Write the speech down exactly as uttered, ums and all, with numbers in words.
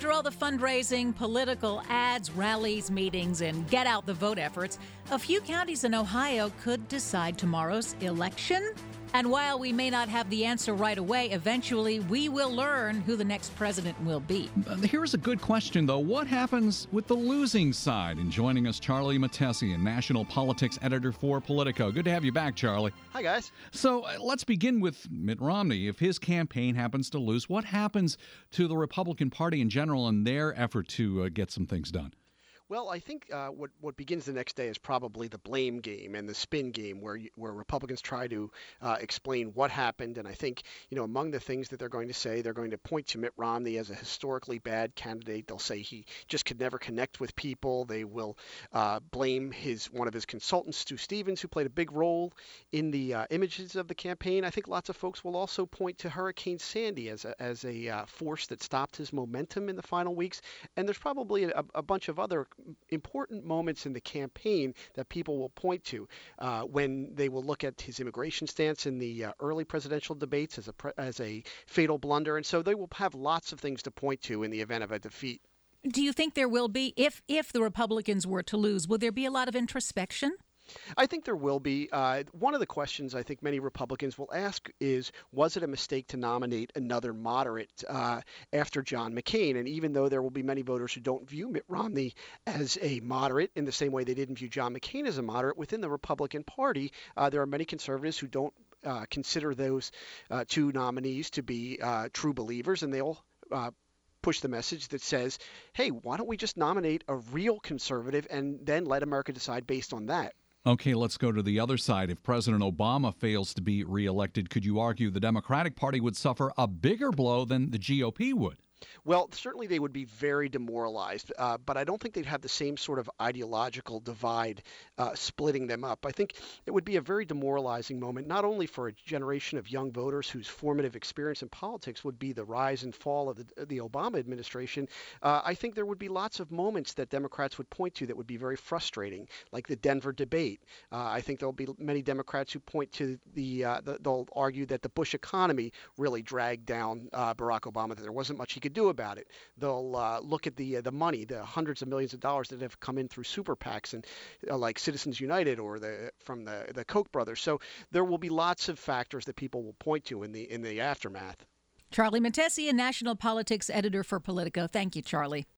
After all the fundraising, political ads, rallies, meetings, and get out the vote efforts, a few counties in Ohio could decide tomorrow's election. And while we may not have the answer right away, eventually we will learn who the next president will be. Here's a good question, though. What happens with the losing side? And joining us, Charlie Mattesian, national politics editor for Politico. Good to have you back, Charlie. Hi, guys. So uh, let's begin with Mitt Romney. If his campaign happens to lose, what happens to the Republican Party in general in their effort to uh, get some things done? Well, I think uh, what what begins the next day is probably the blame game and the spin game, where you, where Republicans try to uh, explain what happened. And I think, you know, among the things that they're going to say, they're going to point to Mitt Romney as a historically bad candidate. They'll say he just could never connect with people. They will uh, blame his one of his consultants, Stu Stevens, who played a big role in the uh, images of the campaign. I think lots of folks will also point to Hurricane Sandy as a, as a uh, force that stopped his momentum in the final weeks. And there's probably a, a bunch of other important moments in the campaign that people will point to uh, when they will look at his immigration stance in the uh, early presidential debates as a pre- as a fatal blunder. And so they will have lots of things to point to in the event of a defeat. Do you think there will be, if if the Republicans were to lose, will there be a lot of introspection? I think there will be. Uh, one of the questions I think many Republicans will ask is, was it a mistake to nominate another moderate uh, after John McCain? And even though there will be many voters who don't view Mitt Romney as a moderate in the same way they didn't view John McCain as a moderate within the Republican Party, uh, there are many conservatives who don't uh, consider those uh, two nominees to be uh, true believers, and they'll uh, push the message that says, hey, why don't we just nominate a real conservative and then let America decide based on that? Okay, let's go to the other side. If President Obama fails to be reelected, could you argue the Democratic Party would suffer a bigger blow than the G O P would? Well, certainly they would be very demoralized, uh, but I don't think they'd have the same sort of ideological divide uh, splitting them up. I think it would be a very demoralizing moment, not only for a generation of young voters whose formative experience in politics would be the rise and fall of the, the Obama administration. Uh, I think there would be lots of moments that Democrats would point to that would be very frustrating, like the Denver debate. Uh, I think there'll be many Democrats who point to the, uh, the they'll argue that the Bush economy really dragged down uh, Barack Obama, that there wasn't much he could do about it. They'll uh, look at the uh, the money, the hundreds of millions of dollars that have come in through super PACs and uh, like Citizens United or the from the the Koch brothers. So there will be lots of factors that people will point to in the in the aftermath. Charlie Mattesian, national politics editor for Politico. Thank you, Charlie.